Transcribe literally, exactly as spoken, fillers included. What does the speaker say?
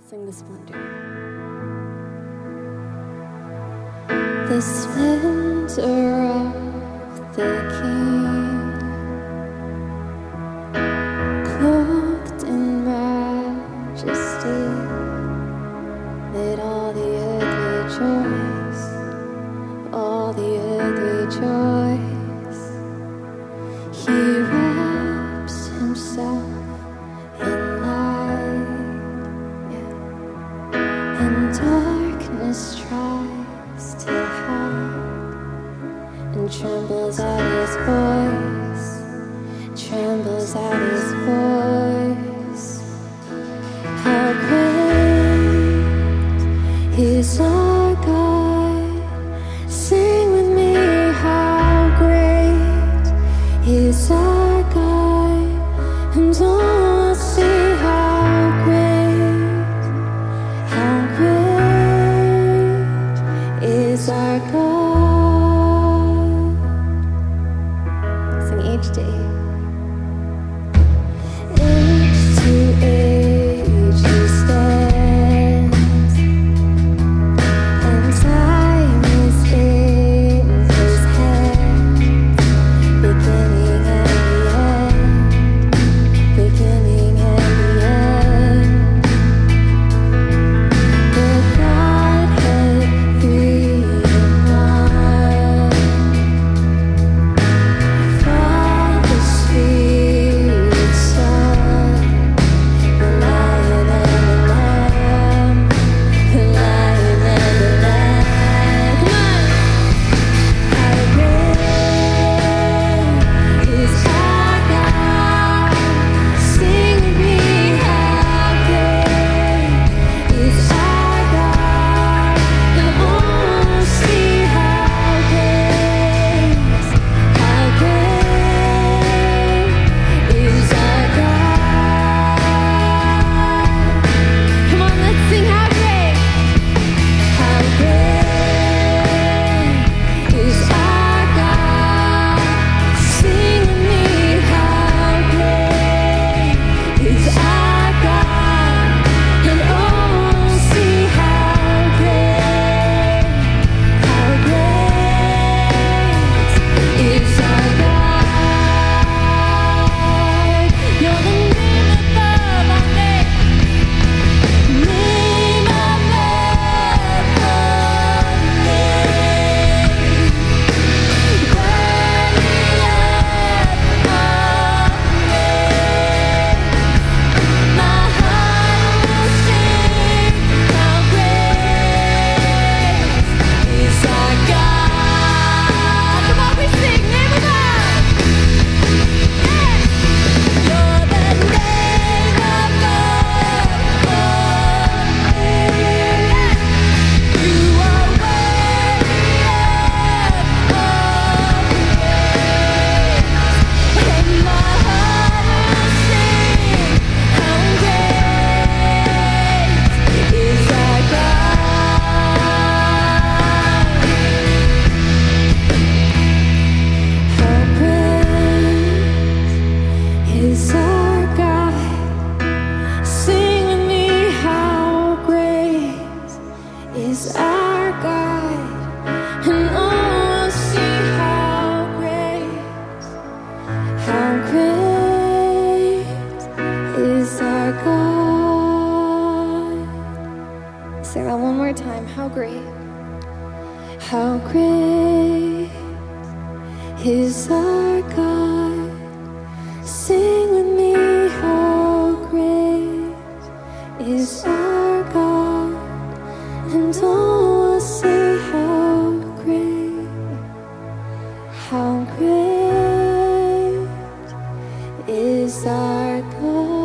Sing the splendor. The splendor of the King, clothed in majesty, let all the earth rejoice, all the earth rejoice. He wraps himself in light, yeah. And darkness tries to hide, and trembles at his voice, trembles at his voice. How great is our God? Sing with me, how great is our God? And all will see how great, how great is our God. Sing each day. Age to age he stands, and time is in his hand. Beginning and the end, beginning and the end. The Godhead three in one, Father, Spirit, Son, the Lion and the Lamb, the Lion and the Lamb. Come on! How great is our God? Sing with me, how great is our God? And all will see how great, how great is our God. Come on, let's sing how great, how great is our God. Sing with me, how great is our God. And all will see how great, how great is our God. You're the name above all names, name above all names, worthy of all praise. My heart will sing, how great is our God. Come on, we sing, name above. Yeah. You're the name above all names. You are worthy of all praise. And my heart will sing, how great is our God. How great is our God? Sing with me, how great is our God? And all will see how great, how great is our God. Sing that one more time. How great, how great is our God? Sing with me, how great is our God? And all will see how great, how great is our God.